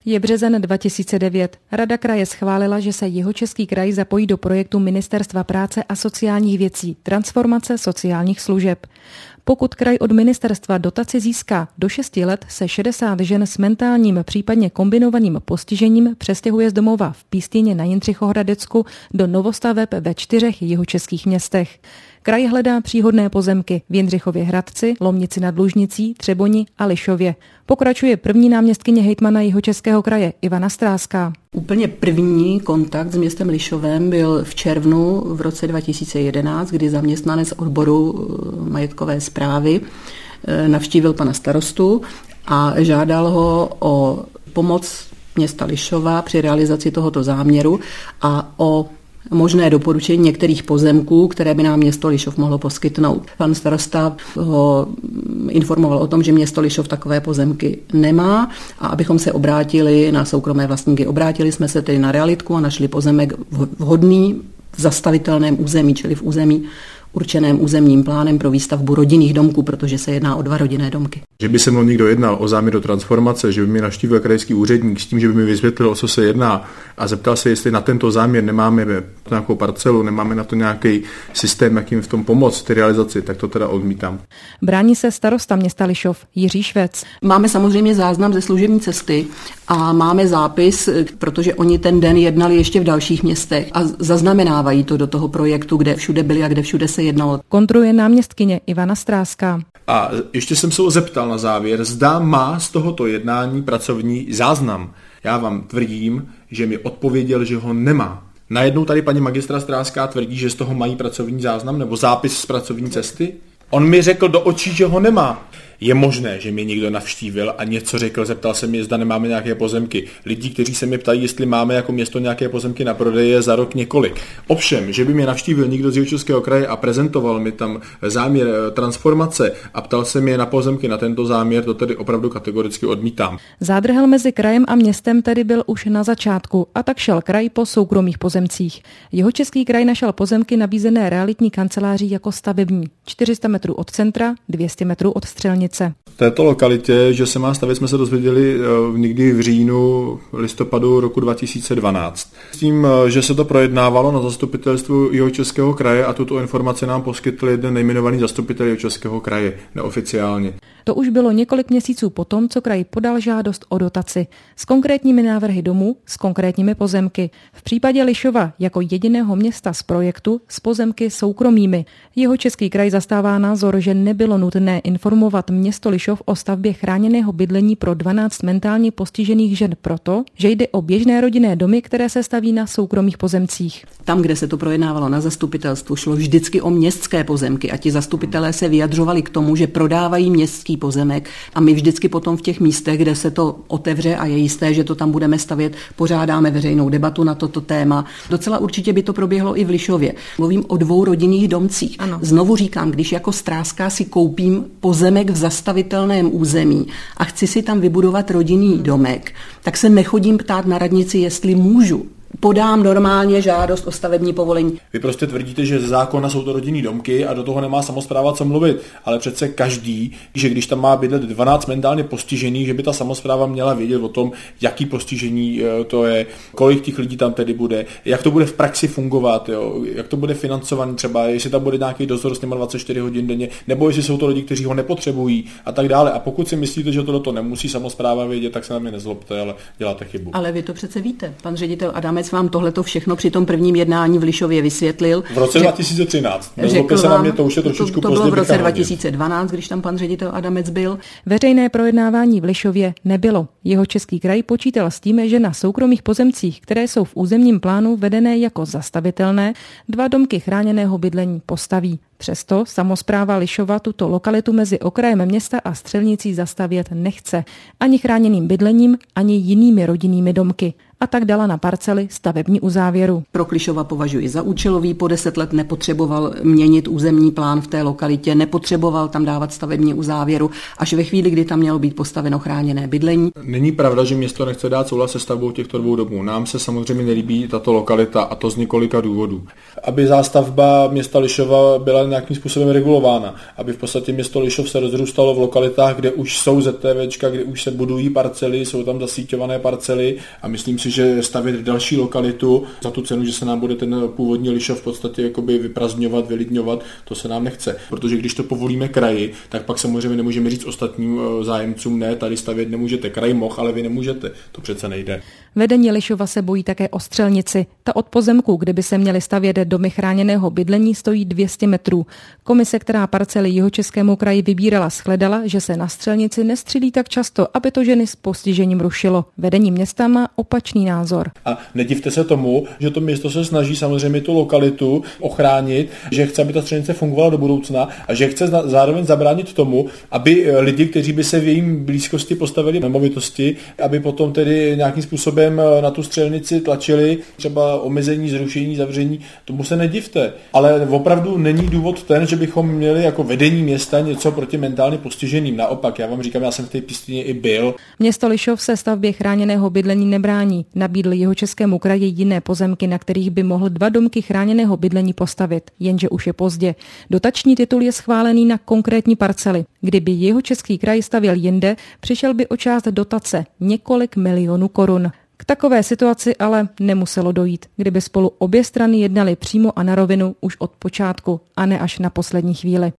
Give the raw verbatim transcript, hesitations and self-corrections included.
Je březen dva tisíce devět. Rada kraje schválila, že se Jihočeský kraj zapojí do projektu Ministerstva práce a sociálních věcí Transformace sociálních služeb. Pokud kraj od ministerstva dotaci získá do šesti let, se šedesát žen s mentálním, případně kombinovaným postižením přestěhuje z domova v Pístěně na Jindřichohradecku do novostaveb ve čtyřech jihočeských městech. Kraj hledá příhodné pozemky v Jindřichově Hradci, Lomnici nad Lužnicí, Třeboni a Lišově. Pokračuje první náměstkyně hejtmana Jihočeského kraje Ivana Stráská. Úplně první kontakt s městem Lišovem byl v červnu v roce dva tisíce jedenáct, kdy zaměstnanec odboru majetkové správy navštívil pana starostu a žádal ho o pomoc města Lišova při realizaci tohoto záměru a o možné doporučení některých pozemků, které by nám město Lišov mohlo poskytnout. Pan starosta ho informoval o tom, že město Lišov takové pozemky nemá a abychom se obrátili na soukromé vlastníky. Obrátili jsme se tedy na realitku a našli pozemek vhodný v zastavitelném území, čili v území určeném územním plánem pro výstavbu rodinných domků, protože se jedná o dva rodinné domky. Že by se mnou někdo jednal o záměr do transformace, že by mi navštívil krajský úředník s tím, že by mi vysvětlil, o co se jedná a zeptal se, jestli na tento záměr nemáme nějakou parcelu, nemáme na to nějaký systém, jak jim v tom pomoct, v té realizaci, tak to teda odmítám. Brání se starosta města Lišov Jiří Švec. Máme samozřejmě záznam ze služební cesty a máme zápis, protože oni ten den jednali ještě v dalších městech a zaznamenávají to do toho projektu, kde všude byli a kde všude se jednalo. Kontroluje náměstkyně Ivana Stráská. A ještě jsem se ho zeptal na závěr, zda má z tohoto jednání pracovní záznam. Já vám tvrdím, že mi odpověděl, že ho nemá. Najednou tady paní magistra Stráská tvrdí, že z toho mají pracovní záznam nebo zápis z pracovní cesty. On mi řekl do očí, že ho nemá. Je možné, že mě někdo navštívil a něco řekl, zeptal se mě, zda nemáme nějaké pozemky. Lidí, kteří se mi ptají, jestli máme jako město nějaké pozemky na prodej, je za rok několik. Ovšem, že by mě navštívil někdo z Jihočeského kraje a prezentoval mi tam záměr transformace a ptal se mě na pozemky na tento záměr, to tedy opravdu kategoricky odmítám. Zádrhel mezi krajem a městem tedy byl už na začátku a tak šel kraj po soukromých pozemcích. Jihočeský kraj našel pozemky nabízené realitní kanceláří jako stavební. čtyři sta metrů od centra, dvě stě metrů od střelnice. V této lokalitě, že se má stavět, jsme se dozvěděli někdy v říjnu, listopadu roku dva tisíce dvanáct. S tím, že se to projednávalo na zastupitelstvu Jihočeského kraje a tuto informaci nám poskytl jeden nejmenovaný zastupitel Jihočeského kraje, neoficiálně. To už bylo několik měsíců potom, co kraj podal žádost o dotaci s konkrétními návrhy domů, s konkrétními pozemky. V případě Lišova jako jediného města z projektu s pozemky soukromými. Jihočeský kraj zastává názor, že nebylo nutné informovat město Lišov o stavbě chráněného bydlení pro dvanáct mentálně postižených žen proto, že jde o běžné rodinné domy, které se staví na soukromých pozemcích. Tam, kde se to projednávalo na zastupitelstvu, šlo vždycky o městské pozemky a ti zastupitelé se vyjadřovali k tomu, že prodávají městský pozemek a my vždycky potom v těch místech, kde se to otevře a je jisté, že to tam budeme stavět, pořádáme veřejnou debatu na toto téma. Docela určitě by to proběhlo i v Lišově. Mluvím o dvou rodinných domcích. Ano. Znovu říkám, když jako Stráská si koupím pozemek v zastavitelném území a chci si tam vybudovat rodinný domek, tak se nechodím ptát na radnici, jestli můžu. Podám normálně žádost o stavební povolení. Vy prostě tvrdíte, že ze zákona jsou to rodinný domky a do toho nemá samospráva co mluvit, ale přece každý, že když tam má bydlet dvanáct mentálně postižených, že by ta samospráva měla vědět o tom, jaký postižení to je, kolik těch lidí tam tedy bude, jak to bude v praxi fungovat, jo, jak to bude financované třeba, jestli tam bude nějaký dozor s těma dvacet čtyři hodin denně, nebo jestli jsou to lidi, kteří ho nepotřebují a tak dále. A pokud si myslíte, že tohle to nemusí samospráva vědět, tak se na mě nezlobte, ale děláte chybu. Ale vy to přece víte. Pan ředitel Adamec vám tohleto všechno při tom prvním jednání v Lišově vysvětlil. V roce dva tisíce třináct. Nezlobte se na mě, to už je trošičku to, to bylo v roce dva tisíce dvanáct, když tam pan ředitel Adamec byl. Veřejné projednávání v Lišově nebylo. Jihočeský kraj počítal s tím, že na soukromých pozemcích, které jsou v územním plánu vedené jako zastavitelné, dva domky chráněného bydlení postaví. Přesto samospráva Lišova tuto lokalitu mezi okrajem města a střelnicí zastavět nechce. Ani chráněným bydlením, ani jinými rodinnými domky. A tak dala na parcely stavební uzávěru. Pro Lišova považuji za účelový, po deset let nepotřeboval měnit územní plán v té lokalitě, nepotřeboval tam dávat stavební uzávěru, až ve chvíli, kdy tam mělo být postaveno chráněné bydlení. Není pravda, že město nechce dát souhlas se stavbou těchto dvou domů. Nám se samozřejmě nelíbí tato lokalita a to z několika důvodů. Aby zástavba města Lišova byla byla nějakým způsobem regulována, aby v podstatě město Lišov se rozrůstalo v lokalitách, kde už jsou ZTVčka, kde už se budují parcely, jsou tam zasíťované parcely a myslím si, že stavět další lokalitu za tu cenu, že se nám bude ten původní Lišov v podstatě jakoby vyprazdňovat, vylidňovat, to se nám nechce, protože když to povolíme kraji, tak pak samozřejmě nemůžeme říct ostatním zájemcům, ne, tady stavět nemůžete, kraj moh, ale vy nemůžete, to přece nejde. Vedení Lišova se bojí také o střelnici. Ta od pozemku, kde by se měly stavět domy chráněného bydlení, stojí dvě stě metrů. Komise, která parcely Jihočeskému kraji vybírala, shledala, že se na střelnici nestřílí tak často, aby to ženy s postižením rušilo. Vedení města má opačný názor. A nedivte se tomu, že to město se snaží samozřejmě tu lokalitu ochránit, že chce, aby ta střelnice fungovala do budoucna a že chce zároveň zabránit tomu, aby lidi, kteří by se v jejím blízkosti postavili nemovitosti, aby potom tedy nějakým způsobem na tu střelnici tlačili, třeba omezení, zrušení, zavření, tomu se nedivte. Ale opravdu není důvod ten, že bychom měli jako vedení města něco proti mentálně postiženým. Naopak, já vám říkám, já jsem v té písnině i byl. Město Lišov se stavbě chráněného bydlení nebrání. Nabídl Jihočeskému kraji jiné pozemky, na kterých by mohl dva domky chráněného bydlení postavit, jenže už je pozdě. Dotační titul je schválený na konkrétní parcely. Kdyby Jihočeský kraj stavěl jinde, přišel by o část dotace, několik milionů korun. K takové situaci ale nemuselo dojít, kdyby spolu obě strany jednaly přímo a na rovinu už od počátku a ne až na poslední chvíli.